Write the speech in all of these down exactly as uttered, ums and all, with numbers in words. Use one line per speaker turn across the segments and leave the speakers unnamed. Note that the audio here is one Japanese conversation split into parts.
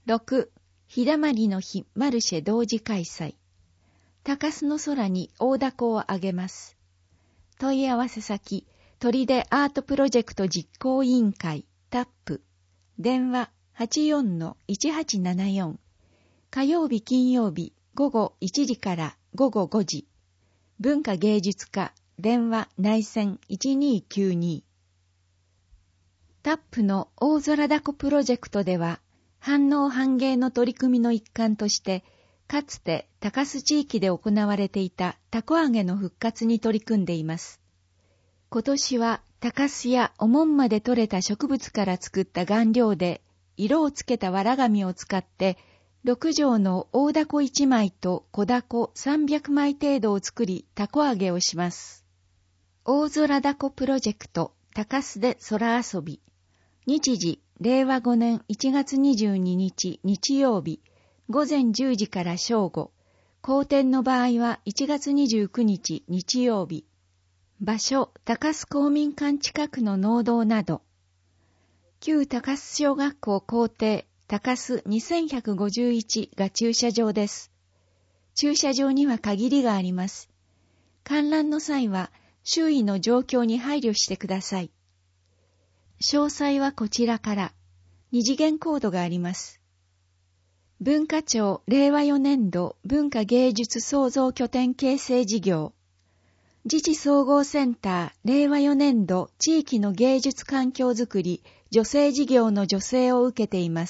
ろく、日だまりの日マルシェ同時開催。高須の空に大凧をあげます。問い合わせ先、砦アートプロジェクト実行委員会、タップ。電話 はちよんのいちはちななよん。火曜日金曜日午後いちじから午後ごじ。文化芸術課、電話内線いちにーきゅうに。タップの大空凧プロジェクトでは、反応反芸の取り組みの一環として、かつて高須地域で行われていた凧揚げの復活に取り組んでいます。今年は高須やおもんまで採れた植物から作った顔料で色をつけたわら紙を使ってろくじょうの大凧いちまいと小凧さんびゃくまい程度を作り凧揚げをします。大空凧プロジェクト高須で空遊び。日時れいわごねんいちがつにじゅうににち日曜日午前じゅうじから正午。後天の場合はいちがつにじゅうくにち日曜日。場所、高須公民館近くの農道など。旧高須小学校校庭、高須にせんひゃくごじゅういちが駐車場です。駐車場には限りがあります。観覧の際は周囲の状況に配慮してください。詳細はこちらから。二次元コードがあります。文化庁れいわよねんど文化芸術創造拠点形成事業。自治総合センターれいわよねんど地域の芸術環境づくり助成事業の助成を受けています。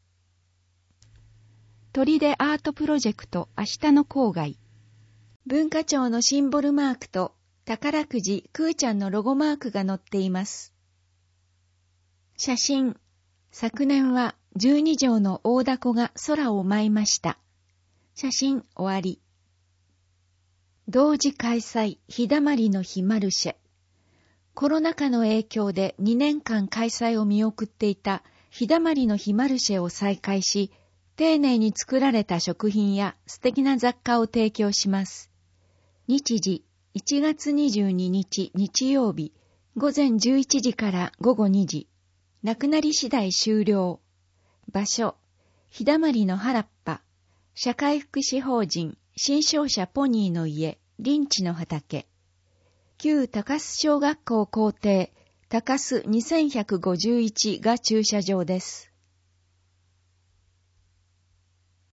砦アートプロジェクト明日の郊外。文化庁のシンボルマークと宝くじくーちゃんのロゴマークが載っています。写真。昨年はじゅうにじょうの大凧が空を舞いました。写真終わり。同時開催日だまりの日マルシェ。コロナ禍の影響でにねんかん開催を見送っていた日だまりの日マルシェを再開し、丁寧に作られた食品や素敵な雑貨を提供します。日時いちがつにじゅうににち日曜日午前じゅういちじから午後にじ。なくなり次第終了。場所、日だまりの原っぱ、社会福祉法人、新商社ポニーの家、林地の畑。旧高須小学校校庭、高須にせんひゃくごじゅういちが駐車場です。